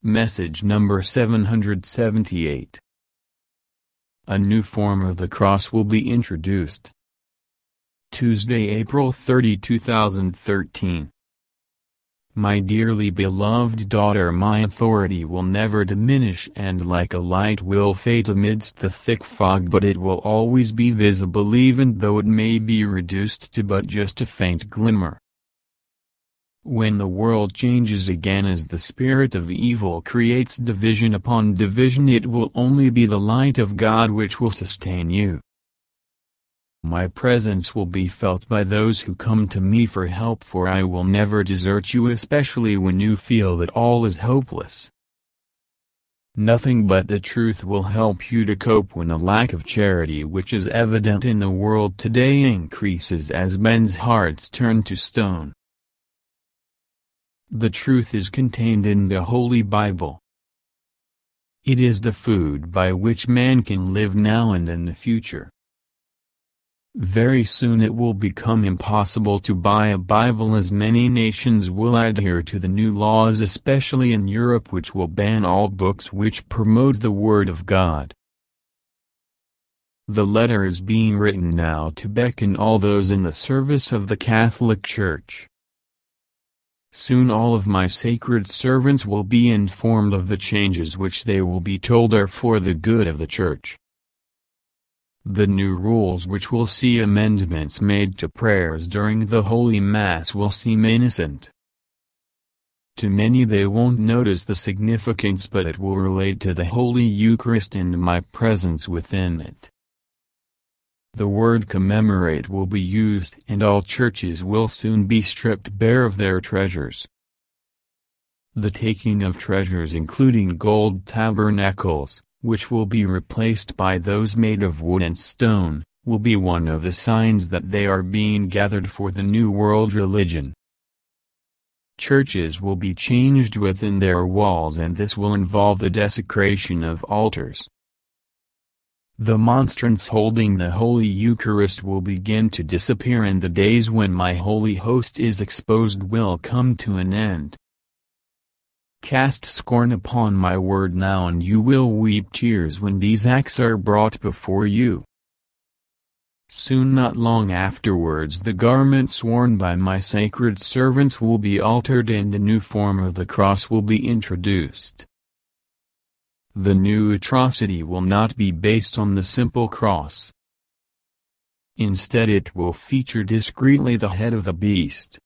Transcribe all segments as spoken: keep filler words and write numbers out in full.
Message number seven hundred seventy-eight. A new form of the cross will be introduced. Tuesday, April thirtieth, two thousand thirteen. My dearly beloved daughter, my authority will never diminish, and like a light will fade amidst the thick fog, but it will always be visible, even though it may be reduced to but just a faint glimmer. When the world changes again as the spirit of evil creates division upon division, it will only be the light of God which will sustain you. My presence will be felt by those who come to me for help, for I will never desert you, especially when you feel that all is hopeless. Nothing but the truth will help you to cope when the lack of charity which is evident in the world today increases as men's hearts turn to stone. The truth is contained in the Holy Bible. It is the food by which man can live now and in the future. Very soon it will become impossible to buy a Bible, as many nations will adhere to the new laws, especially in Europe, which will ban all books which promote the Word of God. The letter is being written now to beckon all those in the service of the Catholic Church. Soon all of my sacred servants will be informed of the changes which they will be told are for the good of the Church. The new rules which will see amendments made to prayers during the Holy Mass will seem innocent. To many they won't notice the significance, but it will relate to the Holy Eucharist and my presence within it. The word commemorate will be used, and all churches will soon be stripped bare of their treasures. The taking of treasures, including gold tabernacles, which will be replaced by those made of wood and stone, will be one of the signs that they are being gathered for the New World religion. Churches will be changed within their walls, and this will involve the desecration of altars. The monstrance holding the Holy Eucharist will begin to disappear, and the days when my holy host is exposed will come to an end. Cast scorn upon my word now, and you will weep tears when these acts are brought before you. Soon, not long afterwards, the garments worn by my sacred servants will be altered, and a new form of the cross will be introduced. The new atrocity will not be based on the simple cross. Instead, it will feature discreetly the head of the beast.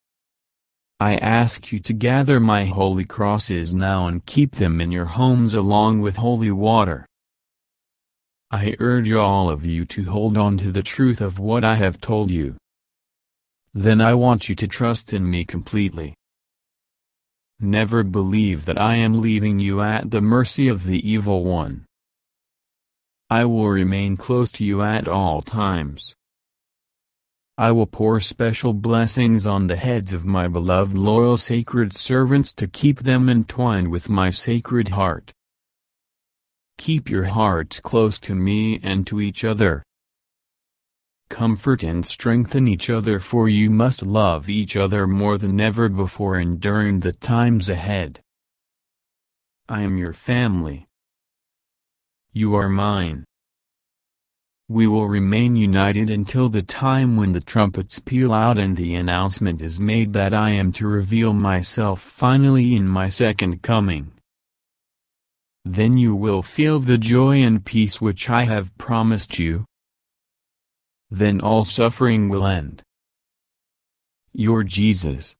I ask you to gather my holy crosses now and keep them in your homes along with holy water. I urge all of you to hold on to the truth of what I have told you. Then I want you to trust in me completely. Never believe that I am leaving you at the mercy of the evil one. I will remain close to you at all times. I will pour special blessings on the heads of my beloved loyal sacred servants to keep them entwined with my sacred heart. Keep your hearts close to me and to each other. Comfort and strengthen each other, for you must love each other more than ever before and during the times ahead. I am your family. You are mine. We will remain united until the time when the trumpets peal out and the announcement is made that I am to reveal myself finally in my second coming. Then you will feel the joy and peace which I have promised you. Then all suffering will end. Your Jesus.